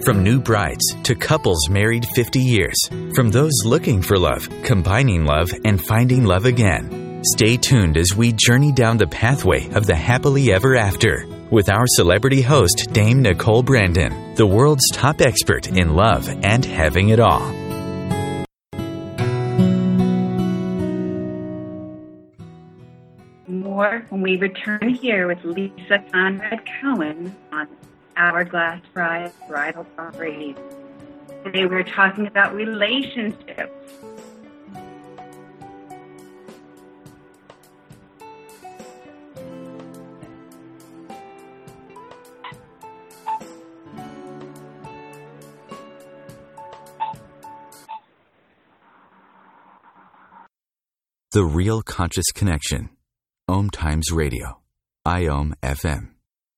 From new brides to couples married 50 years. From those looking for love, combining love, and finding love again. Stay tuned as we journey down the pathway of the happily ever after with our celebrity host, Dame Nicole Brandon, the world's top expert in love and having it all. More when we return here with Lisa Conrad Cohen on Hourglass Bride Bridal Talk Radio. Today we're talking about relationships. The Real Conscious Connection. Om Times Radio. IOM FM.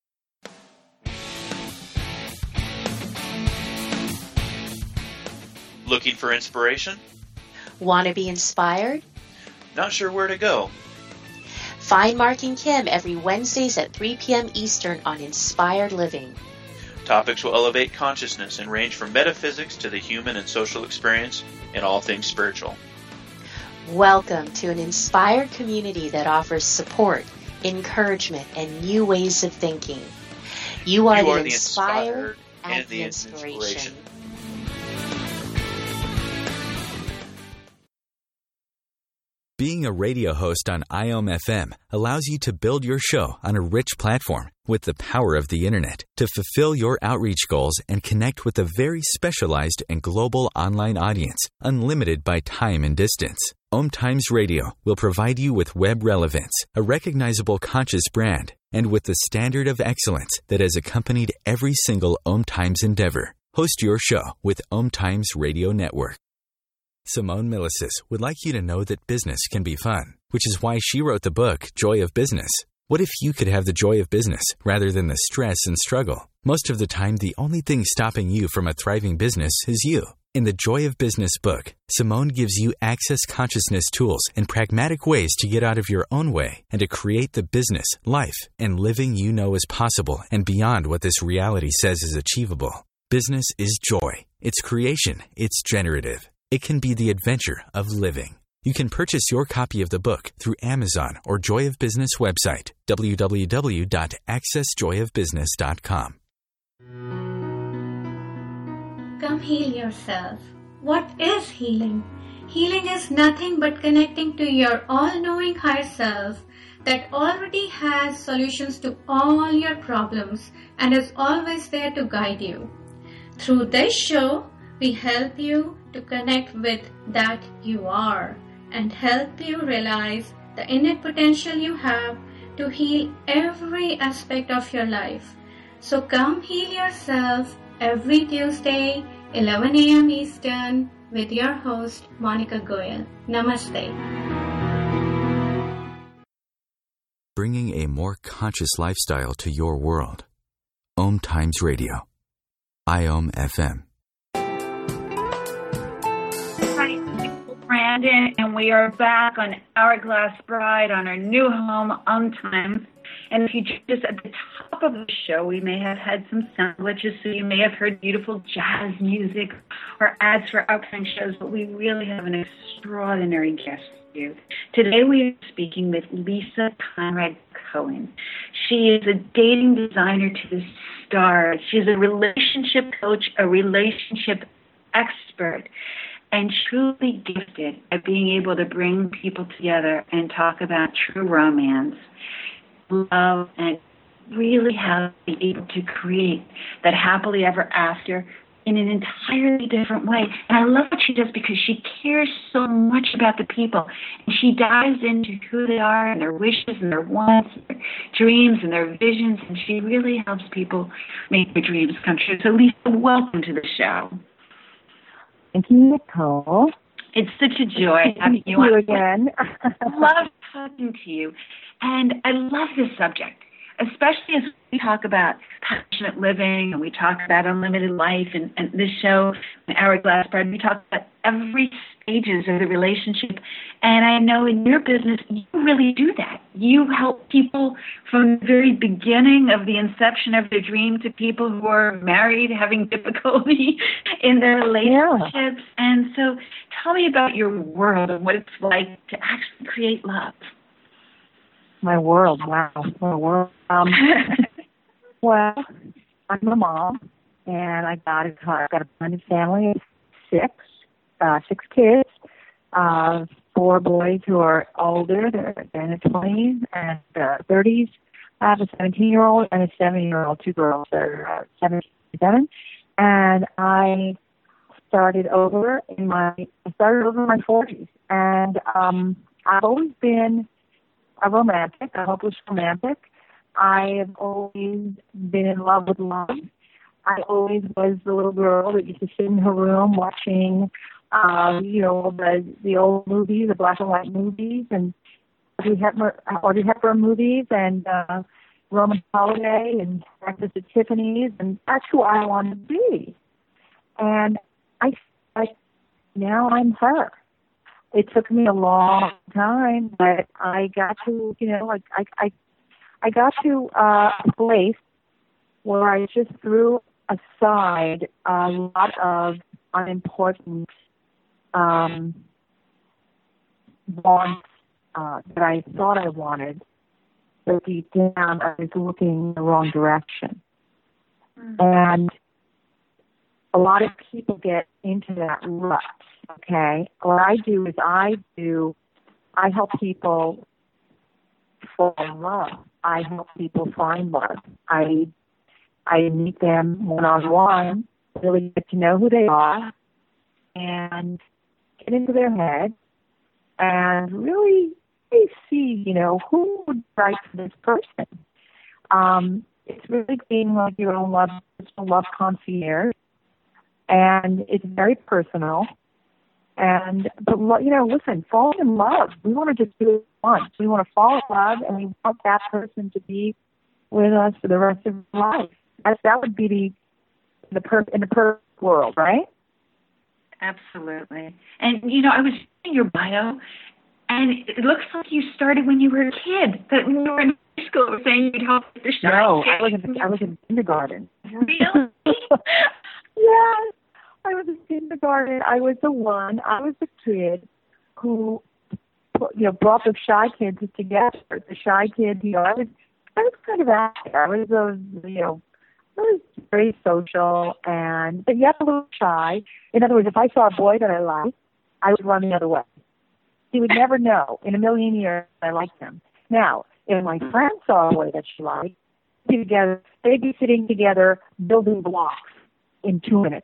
Looking for inspiration? Want to be inspired? Not sure where to go? Find Mark and Kim every Wednesdays at 3 p.m. Eastern on Inspired Living. Topics will elevate consciousness and range from metaphysics to the human and social experience and all things spiritual. Welcome to an inspired community that offers support, encouragement, and new ways of thinking. You are the inspired and the inspiration. Being a radio host on IOM FM allows you to build your show on a rich platform with the power of the internet to fulfill your outreach goals and connect with a very specialized and global online audience, unlimited by time and distance. Om Times Radio will provide you with web relevance, a recognizable conscious brand, and with the standard of excellence that has accompanied every single Om Times endeavor. Host your show with Om Times Radio Network. Simone Milasas would like you to know that business can be fun, which is why she wrote the book, Joy of Business. What if you could have the joy of business rather than the stress and struggle? Most of the time, the only thing stopping you from a thriving business is you. In the Joy of Business book, Simone gives you access consciousness tools and pragmatic ways to get out of your own way and to create the business, life, and living you know is possible and beyond what this reality says is achievable. Business is joy. It's creation. It's generative. It can be the adventure of living. You can purchase your copy of the book through Amazon or Joy of Business website, www.accessjoyofbusiness.com. Come heal yourself. What is healing? Healing is nothing but connecting to your all-knowing higher self that already has solutions to all your problems and is always there to guide you. Through this show, we help you to connect with that you are and help you realize the innate potential you have to heal every aspect of your life. So come heal yourself every Tuesday, 11 a.m. Eastern, with your host, Monica Goyal. Namaste. Bringing a more conscious lifestyle to your world. Om Times Radio. IOM FM. Hi, Brandon, and we are back on Hourglass Bride on our new home, Om Times. And if you just at the top of the show, we may have had some sound glitches, so you may have heard beautiful jazz music or ads for upcoming shows, but we really have an extraordinary guest for you. Today we are speaking with Lisa Conrad Cohen. She is a dating designer to the stars. She's a relationship coach, a relationship expert, and truly gifted at being able to bring people together and talk about true romance, love, and really how to be able to create that happily ever after in an entirely different way. And I love what she does because she cares so much about the people. And she dives into who they are and their wishes and their wants, and their dreams and their visions. And she really helps people make their dreams come true. So Lisa, welcome to the show. Thank you, Nicole. It's such a joy having you on again. I love talking to you. And I love this subject, especially as we talk about passionate living and we talk about unlimited life and this show, Hourglass Bride, we talk about every stages of the relationship. And I know in your business, you really do that. You help people from the very beginning of the inception of their dream to people who are married, having difficulty in their relationships. Yeah. And so tell me about your world and what it's like to actually create love. My world, wow. My world. Well, I'm a mom, and I've got a blended family of six kids, 4 boys who are older, they're in their 20s and 30s. I have a 17-year-old and a 7-year-old, 2 girls that are 7 and 7. And I started over in my 40s. And I've always been a romantic, a hopeless romantic. I have always been in love with love. I always was the little girl that used to sit in her room watching, the old movies, the black and white movies, and Audrey Hepburn movies, and Roman Holiday, and Breakfast at Tiffany's, and that's who I wanted to be. And now I'm her. It took me a long time, but I got to, I got to a place where I just threw aside a lot of unimportant wants that I thought I wanted, but deep down I was looking in the wrong direction. Mm-hmm. And a lot of people get into that rut, okay? What I do is I help people fall in love. I help people find love. I meet them one-on-one, really get to know who they are, and get into their head, and really see, who would be right for this person. It's really being like your own love concierge, and it's very personal. But listen, fall in love. We want to just do it once. We want to fall in love, and we want that person to be with us for the rest of life. That would be in the perfect world, right? Absolutely. And I was reading your bio, and it looks like you started when you were a kid. That when you were in high school, you were saying you'd help with the shy kids. I was in kindergarten. Really? Yes. I was in kindergarten. I was the kid who, brought the shy kids together. The shy kid, I was kind of active. I was very social, but yet a little shy. In other words, if I saw a boy that I liked, I would run the other way. He would never know in a million years I liked him. Now, if my friend saw a boy that she liked, they'd be sitting together building blocks in 2 minutes.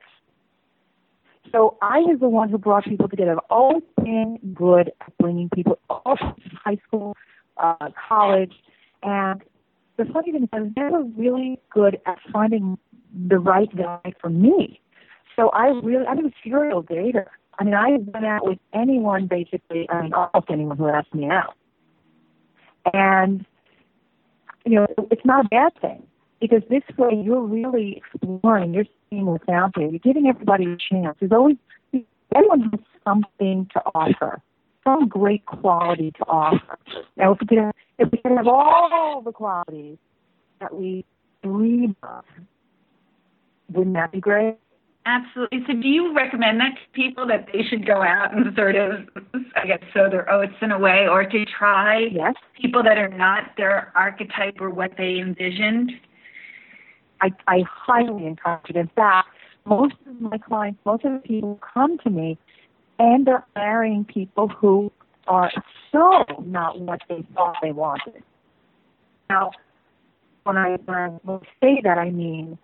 So I was the one who brought people together. I've always been good at bringing people, all high school, college, and the funny thing is I was never really good at finding the right guy for me. So I was a serial dater. I mean, I went out with anyone basically, almost anyone who asked me out. And, it's not a bad thing. Because this way you're really exploring, you're seeing what's out there, you're giving everybody a chance. Everyone has something to offer, some great quality to offer. Now, if we could have all the qualities that we dream of, wouldn't that be great? Absolutely. So do you recommend that to people, that they should go out and sort of, sow their oats in a way, or to try people that are not their archetype or what they envisioned? I highly encourage it. In fact, most of my clients, most of the people who come to me end up marrying people who are so not what they thought they wanted. Now, when I say that, I mean,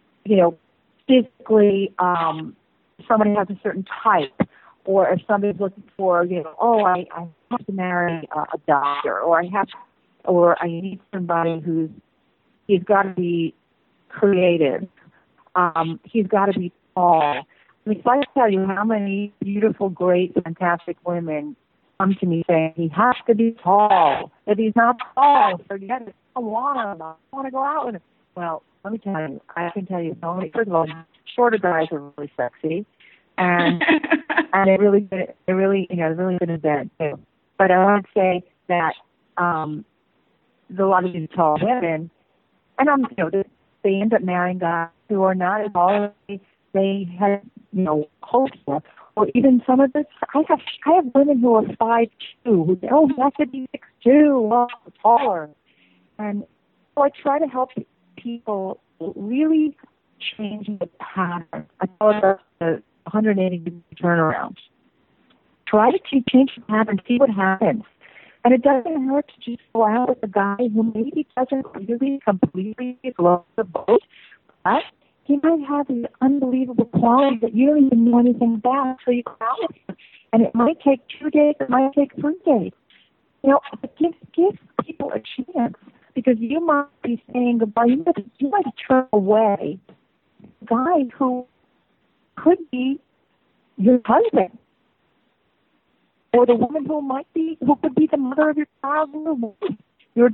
physically, somebody has a certain type, or if somebody's looking for, I have to marry a doctor, or I need somebody he's got to be creative. He's got to be tall. I mean, if I tell you how many beautiful, great, fantastic women come to me saying he has to be tall. If he's not tall, forget it. I want him. I want to go out with him. Well, let me tell you, I can tell you so many. First of all, shorter guys are really sexy, and it really good in bed too. But I would say that there's a lot of these tall women, and they end up marrying guys who are not as tall as they had hoped for. Or even some of this, I have women who are 5'2", who say, "Oh, you have to be 6'2", well, taller." And so I try to help people really change the pattern. I call it the 180-degree turnaround. Try to change the pattern, see what happens. And it doesn't hurt to just go out with a guy who maybe doesn't really completely love the boat, but he might have these unbelievable qualities that you don't even know anything about, so you go out with him. And it might take 2 days, it might take 3 days. But give people a chance, because you might be saying goodbye. You might turn away a guy who could be your husband, or the woman who could be the mother of your child, your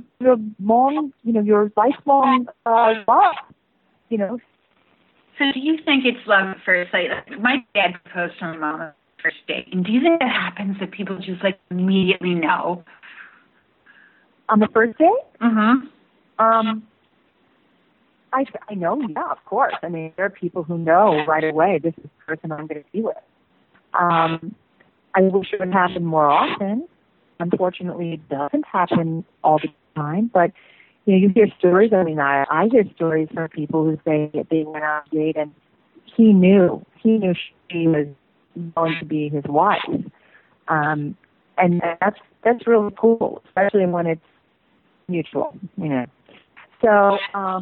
lifelong love. So do you think it's love at first sight? My dad proposed to my mom on the first date. And do you think it happens that people just immediately know? On the first date? Mm-hmm. I know, yeah, of course. I mean, there are people who know right away, this is the person I'm going to be with. I wish it would happen more often. Unfortunately, it doesn't happen all the time. But, you hear stories. I mean, I hear stories from people who say that they went on a date and he knew she was going to be his wife. And that's really cool, especially when it's mutual, So,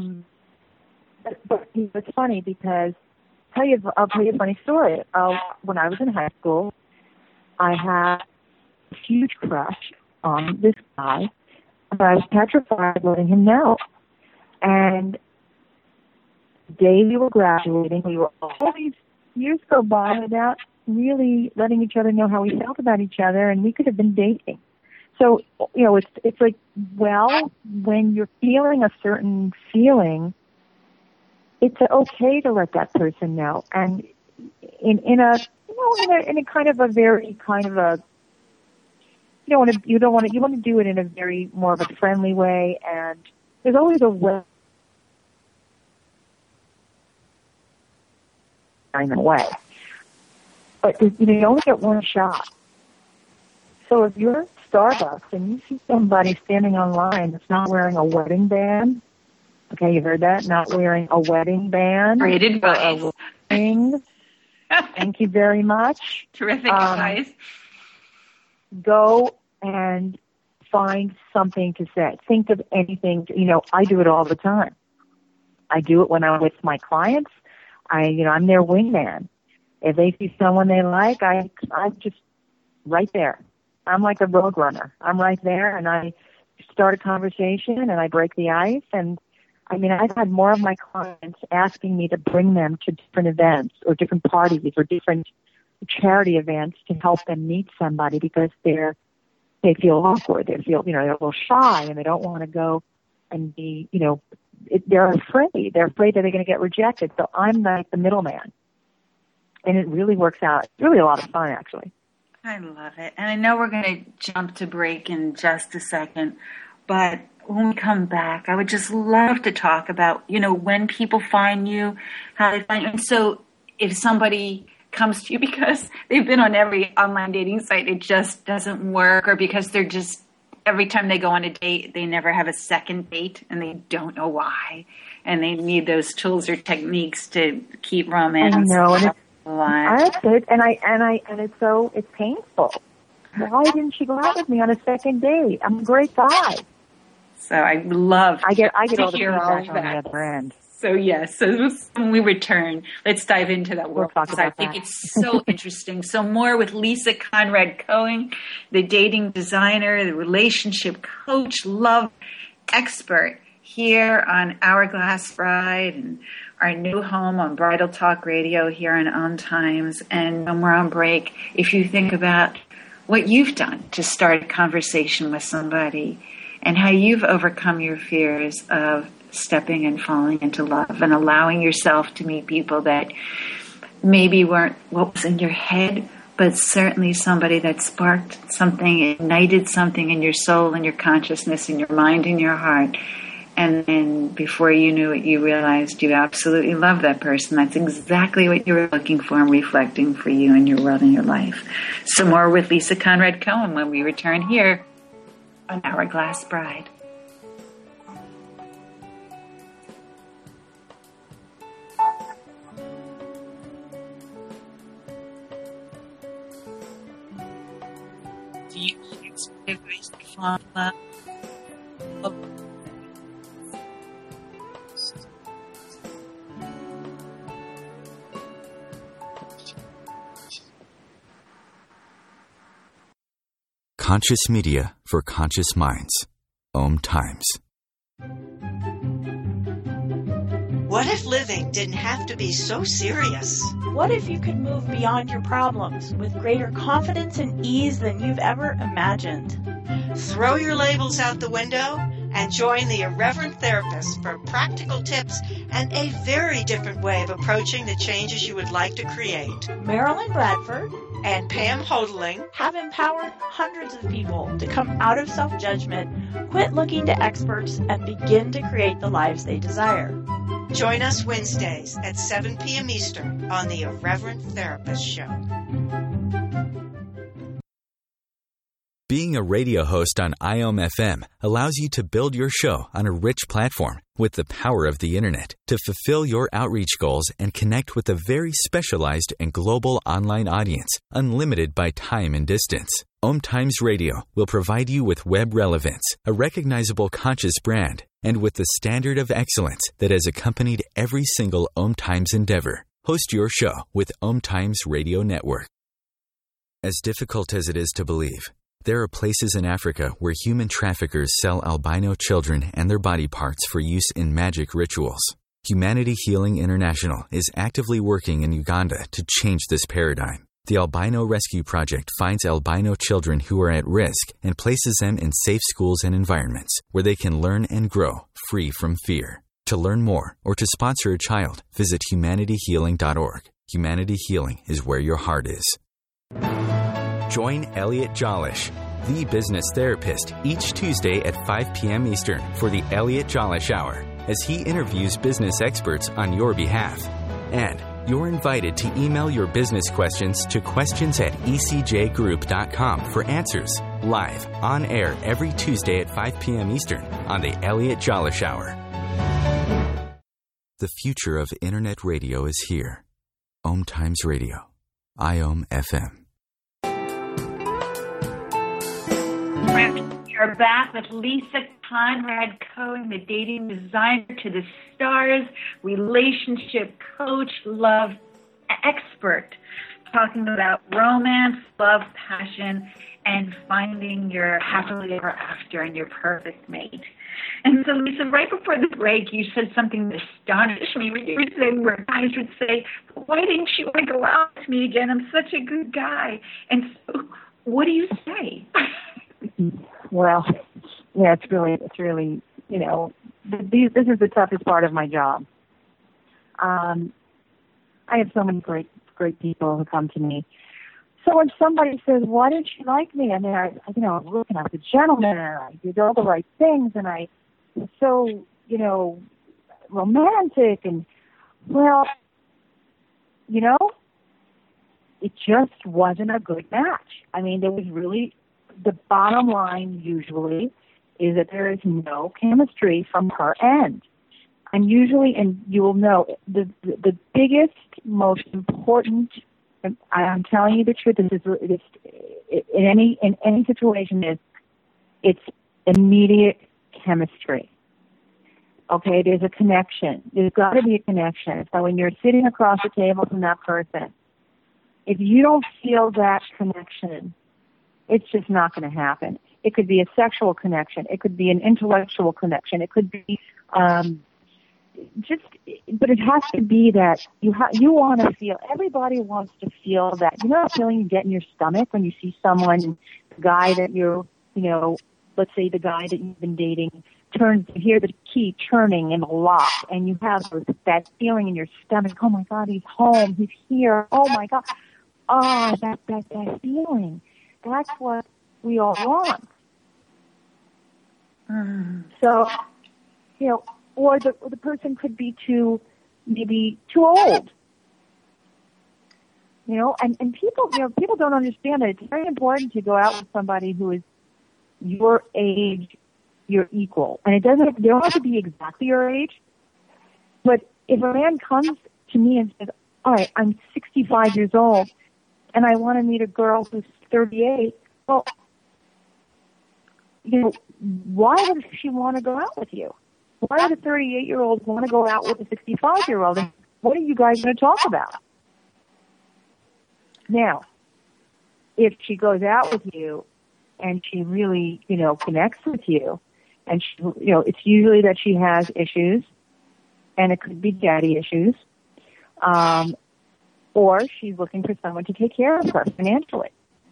but it's funny because I'll tell you a funny story. When I was in high school, I had a huge crush on this guy, but I was petrified of letting him know. And the day we were graduating, all these years go by without really letting each other know how we felt about each other, and we could have been dating. So, it's like, well, when you're feeling a certain feeling, it's okay to let that person know. And in a kind of a very kind of a, you want to do it in a very more of a friendly way, and there's always a way. But you only get one shot. So if you're at Starbucks and you see somebody standing on line that's not wearing a wedding band, okay, you heard that? Not wearing a wedding band. Great advice. Thank you very much. Terrific advice. Go and find something to say. Think of anything. I do it all the time. I do it when I'm with my clients. I'm their wingman. If they see someone they like, I'm just right there. I'm like a road runner. I'm right there, and I start a conversation, and I break the ice. And I've had more of my clients asking me to bring them to different events or different parties or different charity events to help them meet somebody because they feel awkward. They feel, they're a little shy, and they don't want to go and be, they're afraid. They're afraid that they're going to get rejected. So I'm like the middleman. And it really works out. It's really a lot of fun, actually. I love it. And I know we're going to jump to break in just a second, but when we come back, I would just love to talk about, when people find you, how they find you. And so if somebody comes to you because they've been on every online dating site, it just doesn't work, or because they're just, every time they go on a date, they never have a second date and they don't know why. And they need those tools or techniques to keep romance. I know. That's it, and it's painful. Why didn't she go out with me on a second date? I'm a great guy. So I love. I get all the feedback on the other end. So yes, so when we return, let's dive into that world. We'll talk about I think it's so interesting. So more with Lisa Conrad Cohen, the dating designer, the relationship coach, love expert, here on Hourglass Bride and our new home on Bridal Talk Radio here on Times. And when we're on break, if you think about what you've done to start a conversation with somebody and how you've overcome your fears of stepping and falling into love and allowing yourself to meet people that maybe weren't what was in your head, but certainly somebody that sparked something, ignited something in your soul and your consciousness and your mind and your heart. And then before you knew it, you realized you absolutely love that person. That's exactly what you were looking for and reflecting for you and your world and your life. Some more with Lisa Conrad Cohen when we return here on Hourglass Bride. Do you experience the fond love of Conscious media for conscious minds. Om Times. What if living didn't have to be so serious? What if you could move beyond your problems with greater confidence and ease than you've ever imagined? Throw your labels out the window and join the Irreverent Therapist for practical tips and a very different way of approaching the changes you would like to create. Marilyn Bradford and Pam Hodling have empowered hundreds of people to come out of self-judgment, quit looking to experts, and begin to create the lives they desire. Join us Wednesdays at 7 p.m. Eastern on the Irreverent Therapist Show. Being a radio host on IOM FM allows you to build your show on a rich platform with the power of the internet to fulfill your outreach goals and connect with a very specialized and global online audience, unlimited by time and distance. Om Times Radio will provide you with web relevance, a recognizable conscious brand, and with the standard of excellence that has accompanied every single Om Times endeavor. Host your show with Om Times Radio Network. As difficult as it is to believe, there are places in Africa where human traffickers sell albino children and their body parts for use in magic rituals. Humanity Healing International is actively working in Uganda to change this paradigm. The Albino Rescue Project finds albino children who are at risk and places them in safe schools and environments where they can learn and grow free from fear. To learn more or to sponsor a child, visit humanityhealing.org. Humanity Healing is where your heart is. Join Elliot Jolish, the business therapist, each Tuesday at 5 p.m. Eastern for the Elliot Jolish Hour, as he interviews business experts on your behalf. And you're invited to email your business questions to questions@ecjgroup.com for answers, live, on air every Tuesday at 5 p.m. Eastern on the Elliot Jolish Hour. The future of Internet radio is here. Om Times Radio. IOM FM. We are back with Lisa Conrad Cohen, the dating designer to the stars, relationship coach, love expert, talking about romance, love, passion, and finding your happily ever after and your perfect mate. And so, Lisa, right before the break, you said something that astonished me when you were saying where guys would say, "Why didn't you want to go out with me again? I'm such a good guy." And so, what do you say? Well, yeah, it's really, you know, this is the toughest part of my job. I have so many great people who come to me. So when somebody says, "Why didn't you like me?" I mean, I was looking, I was a gentleman, and I did all the right things, and I was so, romantic, and, well, it just wasn't a good match. I mean, there was really, the bottom line usually is that there is no chemistry from her end. And usually, and you will know, the biggest, most important, I'm telling you the truth, this is in any situation, it's immediate chemistry. Okay, there's a connection. There's got to be a connection. So when you're sitting across the table from that person, if you don't feel that connection, it's just not going to happen. It could be a sexual connection. It could be an intellectual connection. It could be but it has to be that you want to feel. Everybody wants to feel that. You know that feeling you get in your stomach when you see someone, the guy that you're, let's say the guy that you've been dating hear the key turning in the lock, and you have that feeling in your stomach, oh my God, he's home, he's here, oh my God. That feeling. That's what we all want. So, or the person could be maybe too old. And people don't understand that it's very important to go out with somebody who is your age, your equal. And they don't have to be exactly your age. But if a man comes to me and says, all right, I'm 65 years old and I want to meet a girl who's 38, well, why would she want to go out with you? Why would a 38-year-old want to go out with a 65-year-old? And what are you guys going to talk about? Now, if she goes out with you and she really, connects with you, and she, it's usually that she has issues, and it could be daddy issues, or she's looking for someone to take care of her financially.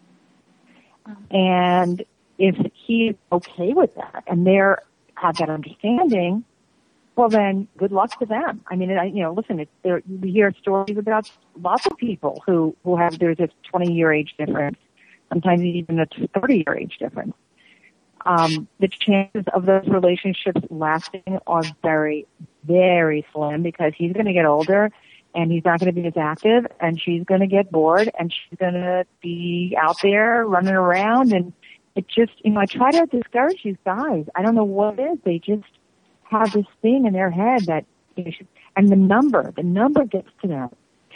And if he is okay with that, and they have that understanding, well then, good luck to them. I mean, listen, we hear stories about lots of people who there's a 20-year age difference, sometimes even a 30-year age difference. The chances of those relationships lasting are very, very slim because he's going to get older and he's not going to be as active, and she's going to get bored, and she's going to be out there running around, and it just, I try to discourage these guys. I don't know what it is. They just have this thing in their head that, and the number gets to them.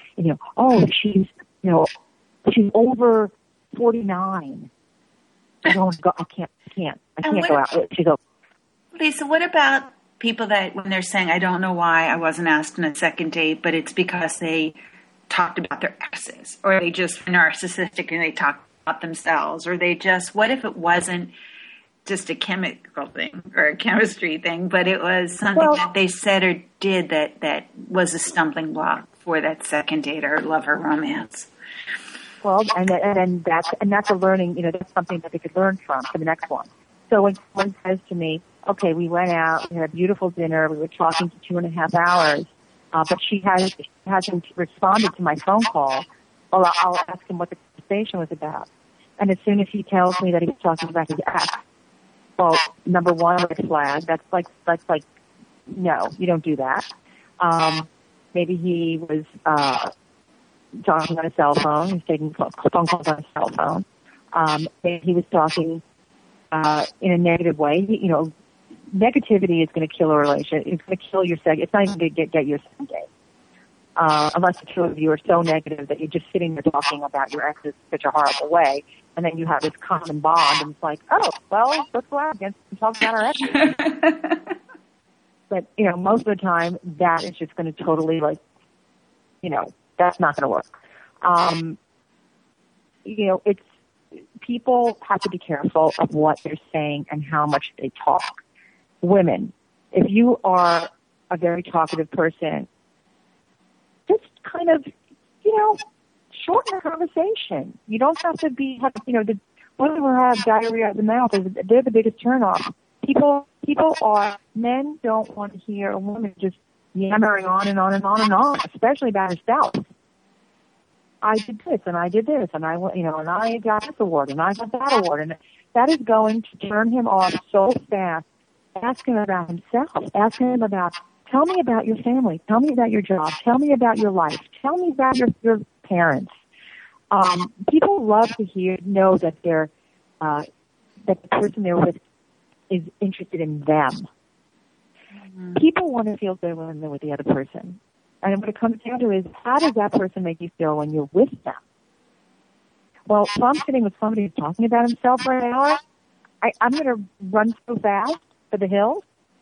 She's over 49. I can't go out. She's over. Lisa, what about people that when they're saying, I don't know why I wasn't asked on a second date, but it's because they talked about their exes, or they just are narcissistic and they talk about themselves, or they just, what if it wasn't just a chemical thing or a chemistry thing, but it was something that they said or did that was a stumbling block for that second date or love or romance? Well, and that's a learning, that's something that they could learn from for the next one. So when someone says to me, okay, we went out, we had a beautiful dinner, we were talking for 2.5 hours, but she hasn't responded to my phone call, well, I'll ask him what the conversation was about. And as soon as he tells me that he was talking about his ex, well, number one, red flag. That's like, no, you don't do that. Maybe he was, talking on a cell phone. He's taking phone calls on a cell phone. Maybe he was talking, in a negative way. Negativity is going to kill a relationship. It's going to kill your it's not even going to get your second date. Unless the two of you are so negative that you're just sitting there talking about your ex in such a horrible way, and then you have this common bond, and it's like, oh, well, let's go out and talk about our exes. But, most of the time, that is just going to totally, that's not going to work. It's, people have to be careful of what they're saying and how much they talk. Women, if you are a very talkative person, just kind of, shorten the conversation. You don't have to the women who have diarrhea of the mouth, they're the biggest turnoff. Men don't want to hear a woman just yammering on and on and on and on, especially about herself. I did this and I did this and and I got this award and I got that award, and that is going to turn him off so fast. Ask him about himself. Ask him about, tell me about your family. Tell me about your job. Tell me about your life. Tell me about your parents. People love to know that that the person they're with is interested in them. Mm-hmm. People want to feel good when they're with the other person. And what it comes down to is, how does that person make you feel when you're with them? Well, if I'm sitting with somebody who's talking about himself for an hour, I'm going to run so fast for the hills.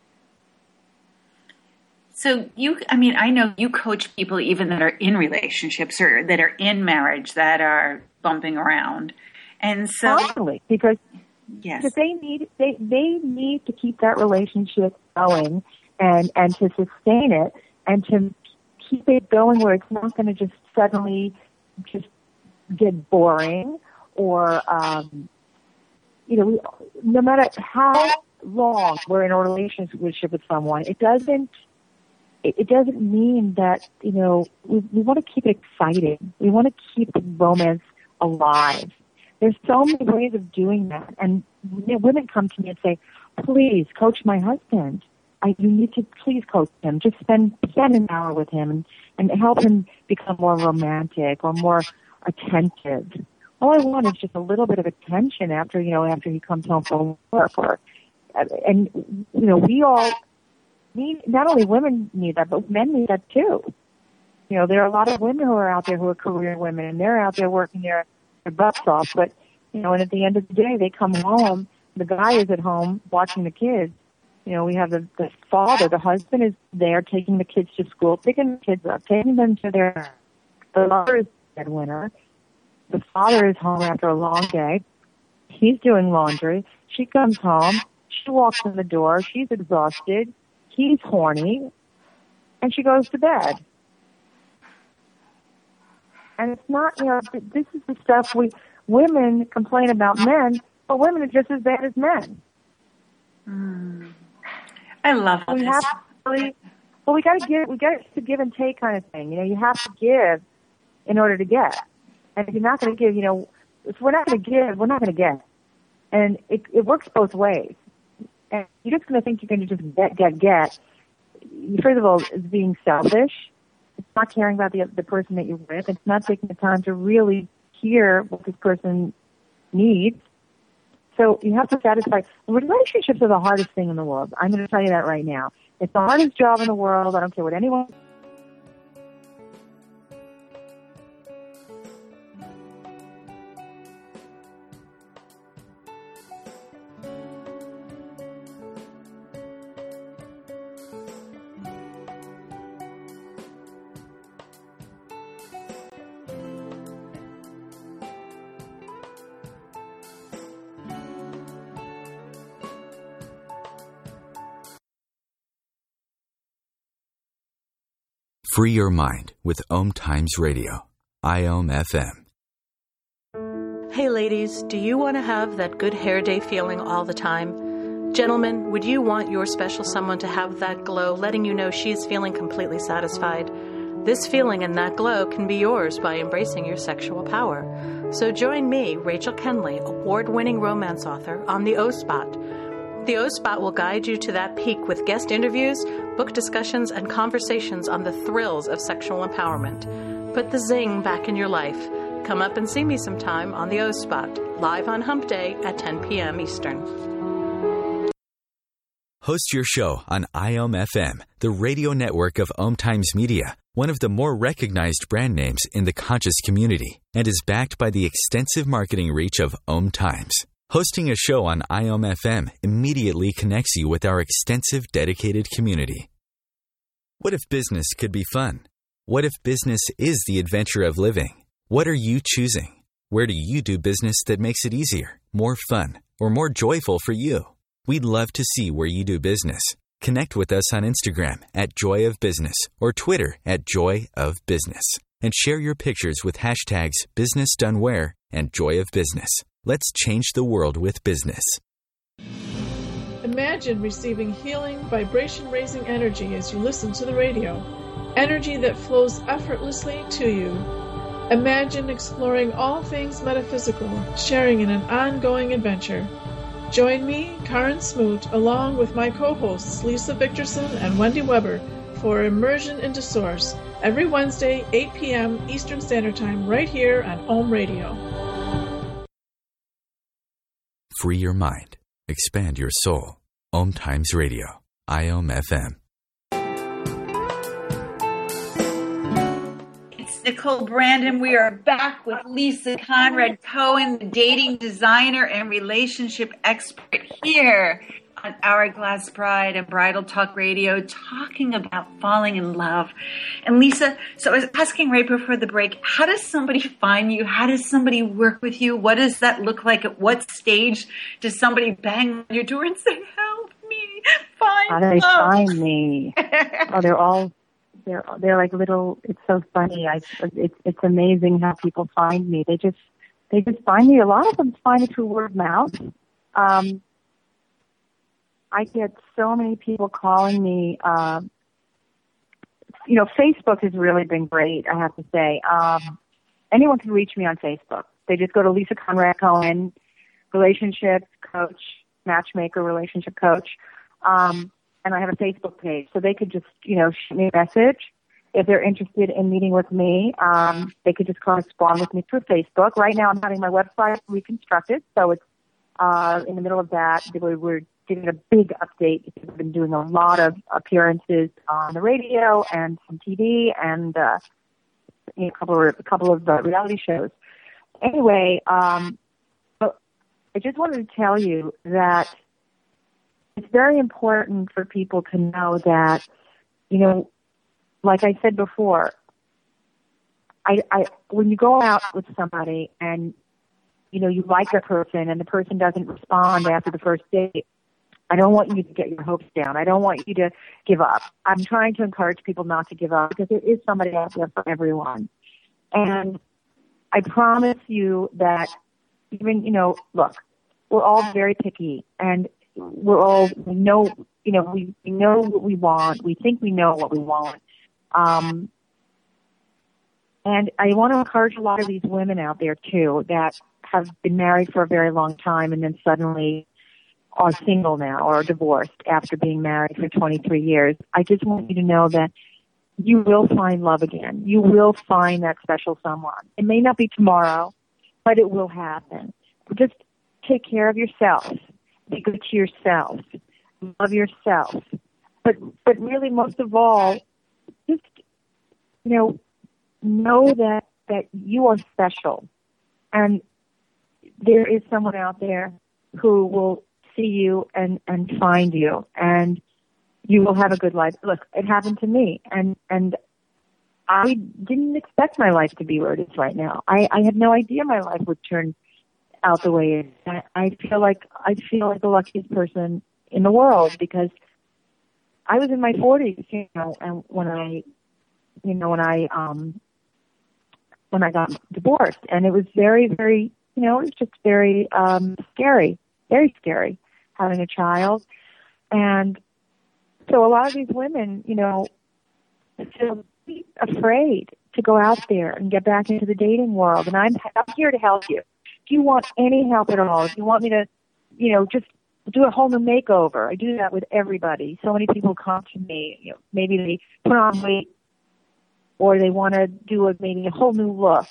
So I know you coach people even that are in relationships or that are in marriage that are bumping around. And so, totally, because they need to keep that relationship going and to sustain it and to keep it going where it's not going to just suddenly just get boring or, no matter how long we're in a relationship with someone, it doesn't mean that, we want to keep it exciting. We want to keep romance alive. There's so many ways of doing that. And women come to me and say, please coach my husband. You need to please coach him. Just spend an hour with him and help him become more romantic or more attentive. All I want is just a little bit of attention after he comes home from work. We all need, not only women need that, but men need that too. There are a lot of women who are out there who are career women, and they're out there working their butts off. But, and at the end of the day, they come home, the guy is at home watching the kids. We have the father, the husband is there taking the kids to school, picking the kids up, taking them to the mother is the breadwinner. The father is home after a long day. He's doing laundry. She comes home. She walks in the door. She's exhausted. He's horny. And she goes to bed. And it's not, this is the stuff women complain about men, but women are just as bad as men. I love we this. Have to we got to give and take kind of thing. You have to give in order to get. And if you're not going to give, if we're not going to give, we're not going to get. And it works both ways. And you're just going to think you're going to just get. First of all, it's being selfish. It's not caring about the person that you're with. It's not taking the time to really hear what this person needs. So you have to satisfy. Relationships are the hardest thing in the world. I'm going to tell you that right now. It's the hardest job in the world. I don't care what anyone. Free your mind with Om Times Radio, IOM FM. Hey ladies, do you want to have that good hair day feeling all the time? Gentlemen, would you want your special someone to have that glow, letting you know she's feeling completely satisfied? This feeling and that glow can be yours by embracing your sexual power. So join me, Rachel Kenley, award-winning romance author, on the O-Spot. The O-Spot will guide you to that peak with guest interviews, book discussions, and conversations on the thrills of sexual empowerment. Put the zing back in your life. Come up and see me sometime on the O-Spot, live on Hump Day at 10 p.m. Eastern. Host your show on IOM FM, the radio network of Om Times Media, one of the more recognized brand names in the conscious community, and is backed by the extensive marketing reach of Om Times. Hosting a show on IOM FM immediately connects you with our extensive dedicated community. What if business could be fun? What if business is the adventure of living? What are you choosing? Where do you do business that makes it easier, more fun, or more joyful for you? We'd love to see where you do business. Connect with us on Instagram at Joy of Business or Twitter at Joy of Business, and share your pictures with hashtags BusinessDoneWhere and Joy of Business. Let's change the world with business. Imagine receiving healing, vibration-raising energy as you listen to the radio. Energy that flows effortlessly to you. Imagine exploring all things metaphysical, sharing in an ongoing adventure. Join me, Karen Smoot, along with my co-hosts Lisa Victorson and Wendy Weber for Immersion into Source, every Wednesday, 8 p.m. Eastern Standard Time, right here on Om Radio. Free your mind. Expand your soul. Om Times Radio. IOM FM. It's Nicole Brandon. We are back with Lisa Conrad Cohen, the dating designer and relationship expert here on Hourglass Bride and Bridal Talk Radio, talking about falling in love. And Lisa, so I was asking right before the break, how does somebody find you? How does somebody work with you? What does that look like? At what stage does somebody bang on your door and say, help me find love? How do they find me? They're like little, it's so funny. It's amazing how people find me. They just find me. A lot of them find it through word of mouth. They just find me through word of mouth. And, you know, I have, you know, I have a I get so many people calling me. Facebook has really been great, I have to say. Anyone can reach me on Facebook. They just go to Lisa Conrad Cohen, relationship coach, matchmaker, relationship coach. And I have a Facebook page. So they could just, shoot me a message. If they're interested in meeting with me, they could just correspond with me through Facebook. Right now I'm having my website reconstructed. So it's in the middle of that. We're giving a big update because we've been doing a lot of appearances on the radio and some TV and a couple of reality shows. Anyway, I just wanted to tell you that it's very important for people to know that, like I said before, when you go out with somebody and, you like a person and the person doesn't respond after the first date, I don't want you to get your hopes down. I don't want you to give up. I'm trying to encourage people not to give up because there is somebody out there for everyone. And I promise you that even, look, we're all very picky and we know what we want. We think we know what we want. And I want to encourage a lot of these women out there too that have been married for a very long time and then suddenly are single now or divorced after being married for 23 years. I just want you to know that you will find love again. You will find that special someone. It may not be tomorrow, but it will happen. Just take care of yourself. Be good to yourself. Love yourself. But really, most of all, just, know that you are special. And there is someone out there who will see you and find you. And you will have a good life. Look, it happened to me. And I didn't expect my life to be where it is right now. I had no idea my life would turn out the way it is. I feel like the luckiest person in the world because I was in my 40s, and when I got divorced, and it was very, very, it was just very scary, very scary having a child. And so a lot of these women, feel afraid to go out there and get back into the dating world. And I'm here to help you. If you want any help at all, if you want me to, just do a whole new makeover, I do that with everybody. So many people come to me, maybe they put on weight or they want to do maybe a whole new look.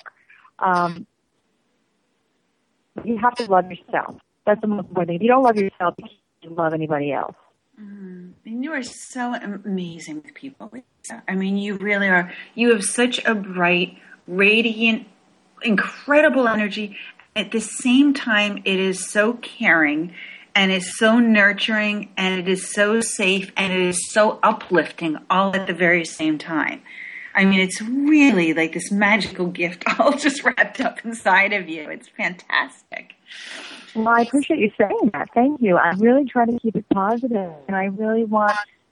You have to love yourself. That's the most important thing. If you don't love yourself, you can't love anybody else. And you are so amazing with people, Lisa. I mean, you really are. You have such a bright, radiant, incredible energy. At the same time, it is so caring and is so nurturing and it is so safe and it is so uplifting all at the very same time. I mean, it's really like this magical gift all just wrapped up inside of you. It's fantastic. Well, I appreciate you saying that. Thank you. I really try to keep it positive, and I really want,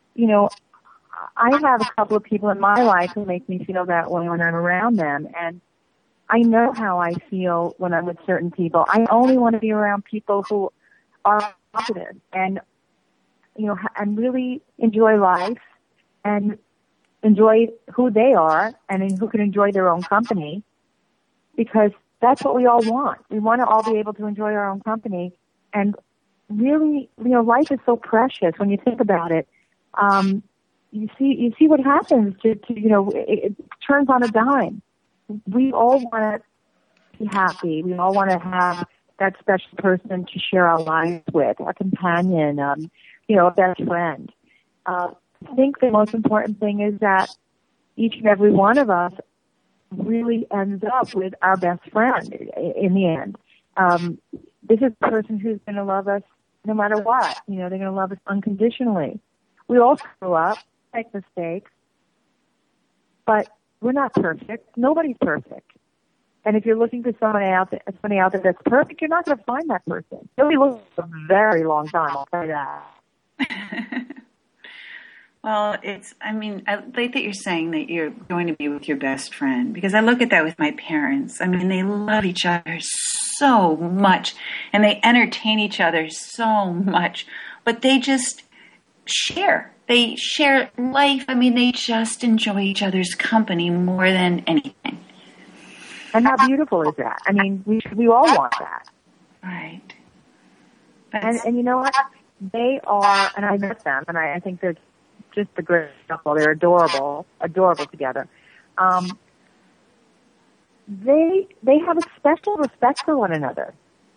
I have a couple of people in my life who make me feel that way when I'm around them, and I know how I feel when I'm with certain people. I only want to be around people who are positive and, and really enjoy life and enjoy who they are and who can enjoy their own company, because that's what we all want. We want to all be able to enjoy our own company. And really, life is so precious when you think about it. You see what happens it turns on a dime. We all want to be happy. We all want to have that special person to share our lives with, a companion, a best friend. I think the most important thing is that each and every one of us really ends up with our best friend in the end. This is the person who's going to love us no matter what. They're going to love us unconditionally. We all screw up, make mistakes, but we're not perfect. Nobody's perfect. And if you're looking for somebody out there that's perfect, you're not going to find that person. You'll be looking for a very long time, I'll tell you that. Well, I like that you're saying that you're going to be with your best friend, because I look at that with my parents. I mean, they love each other so much and they entertain each other so much, but they just share. They share life. I mean, they just enjoy each other's company more than anything. And how beautiful is that? I mean, we all want that. Right. And you know what? They are, and I met them, and I think they're just a great couple. They're adorable together. They have a special respect for one another.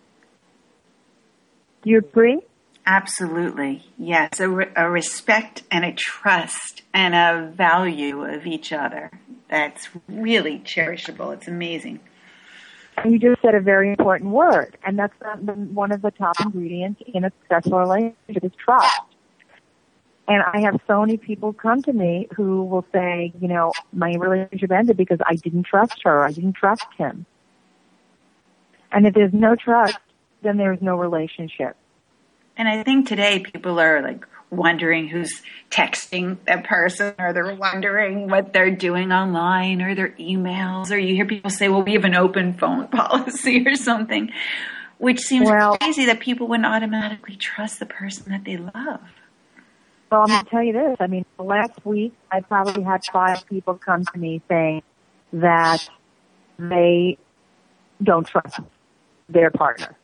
Do you agree? Absolutely. Yes. A respect and a trust and a value of each other. That's really cherishable. It's amazing. And you just said a very important word, and that's one of the top ingredients in a successful relationship is trust. And I have so many people come to me who will say, you know, my relationship ended because I didn't trust her. I didn't trust him. And if there's no trust, then there's no relationship. And I think today people are like wondering who's texting that person, or they're wondering what they're doing online, or their emails, or you hear people say, well, we have an open phone policy or something, which seems crazy that people wouldn't automatically trust the person that they love. Well, I'm going to tell you this. I mean, last week I probably had 5 people come to me saying that they don't trust their partner.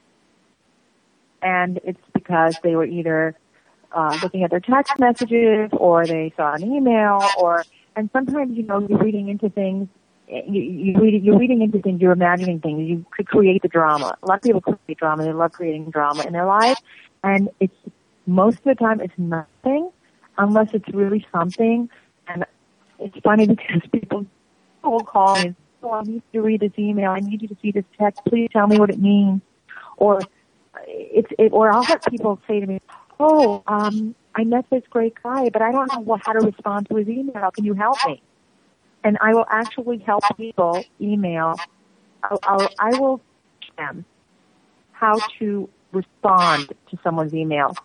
And it's because they were either looking at their text messages, or they saw an email, and sometimes, you know, you're reading into things. You're reading into things. You're imagining things. You could create the drama. A lot of people create drama. They love creating drama in their life, and it's most of the time it's nothing, unless it's really something. And it's funny because people will call me and say, "Oh, I need you to read this email. I need you to see this text. Please tell me what it means." Or I'll have people say to me, "Oh, I met this great guy, but I don't know how to respond to his email. Can you help me?" And I will actually help people email. I will teach them how to respond to someone's email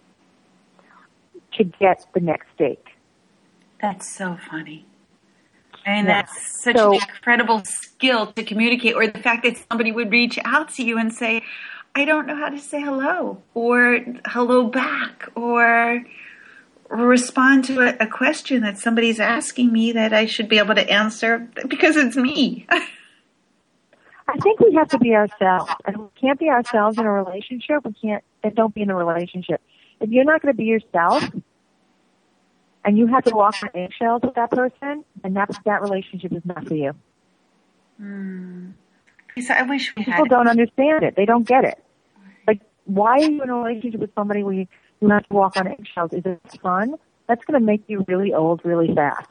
to get the next stake. That's so funny. And that's such an incredible skill to communicate, or the fact that somebody would reach out to you and say, I don't know how to say hello, or hello back, or respond to a question that somebody's asking me that I should be able to answer because it's me. I think we have to be ourselves. And if we can't be ourselves in a relationship, then don't be in a relationship. If you're not going to be yourself, and you have to walk on eggshells with that person, then that relationship is not for you. So I wish people don't understand it. They don't get it. Like, why are you in a relationship with somebody where you have to walk on eggshells? Is it fun? That's going to make you really old really fast.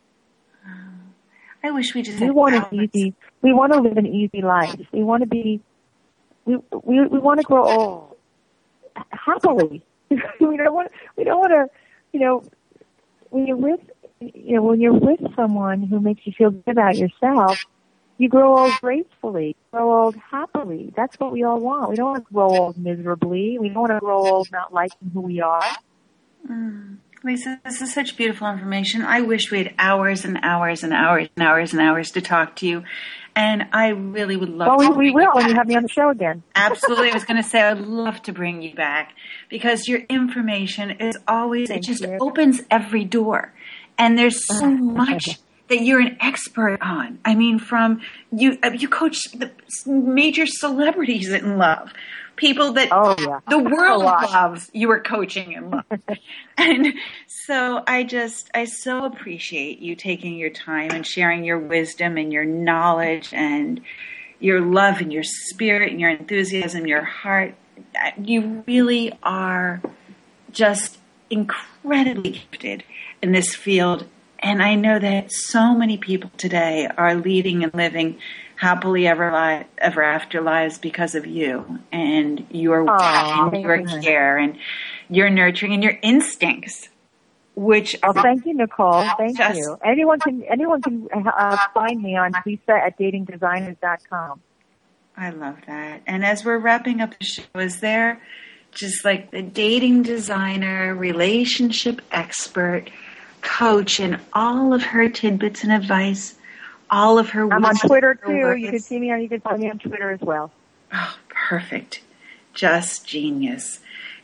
I wish we just. We want to live an easy life. We want to be. We want to grow old happily. We don't want to. You know, when you're with someone who makes you feel good about yourself, you grow old gracefully, grow old happily. That's what we all want. We don't want to grow old miserably. We don't want to grow old not liking who we are. Lisa, this is such beautiful information. I wish we had hours and hours and hours and hours and hours to talk to you. And I really would love to. Oh, we will when you have me on the show again. Absolutely. I was going to say, I'd love to bring you back because your information is always, it just opens every door. And there's so much that you're an expert on. I mean, from you coach the major celebrities in love. People that the world loves, you were coaching in love. And so I so appreciate you taking your time and sharing your wisdom and your knowledge and your love and your spirit and your enthusiasm, your heart. You really are just incredibly gifted in this field. And I know that so many people today are leading and living happily ever after lives because of you and your work and your care and your nurturing and your instincts. Which thank you, Nicole. Thank you. Anyone can find me on Lisa at datingdesigners.com. I love that. And as we're wrapping up the show, is there just like the dating designer, relationship expert, coach, and all of her tidbits and advice? All of her. I'm on Twitter too. You can find me on Twitter as well. Oh, perfect. Just genius.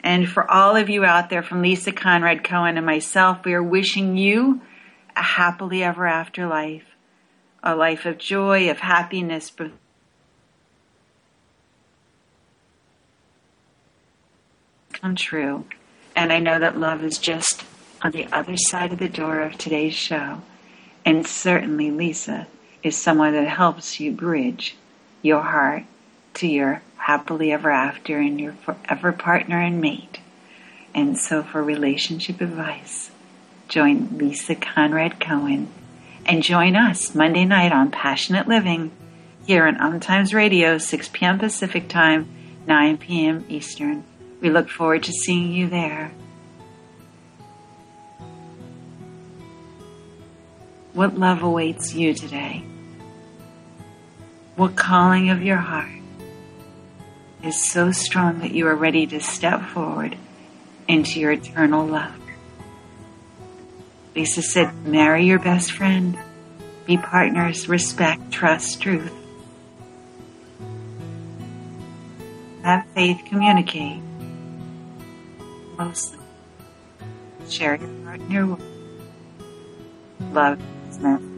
And for all of you out there, from Lisa Conrad Cohen and myself, we are wishing you a happily ever after life, a life of joy, of happiness, come true. And I know that love is just on the other side of the door of today's show. And certainly Lisa is someone that helps you bridge your heart to your happily ever after and your forever partner and mate. And so for relationship advice, join Lisa Conrad Cohen and join us Monday night on Passionate Living here on Times Radio, 6 p.m. Pacific Time, 9 p.m. Eastern. We look forward to seeing you there. What love awaits you today? What calling of your heart is so strong that you are ready to step forward into your eternal love? Lisa said, marry your best friend, be partners, respect, trust, truth. Have faith, communicate. Mostly, share your heart and your love is meant.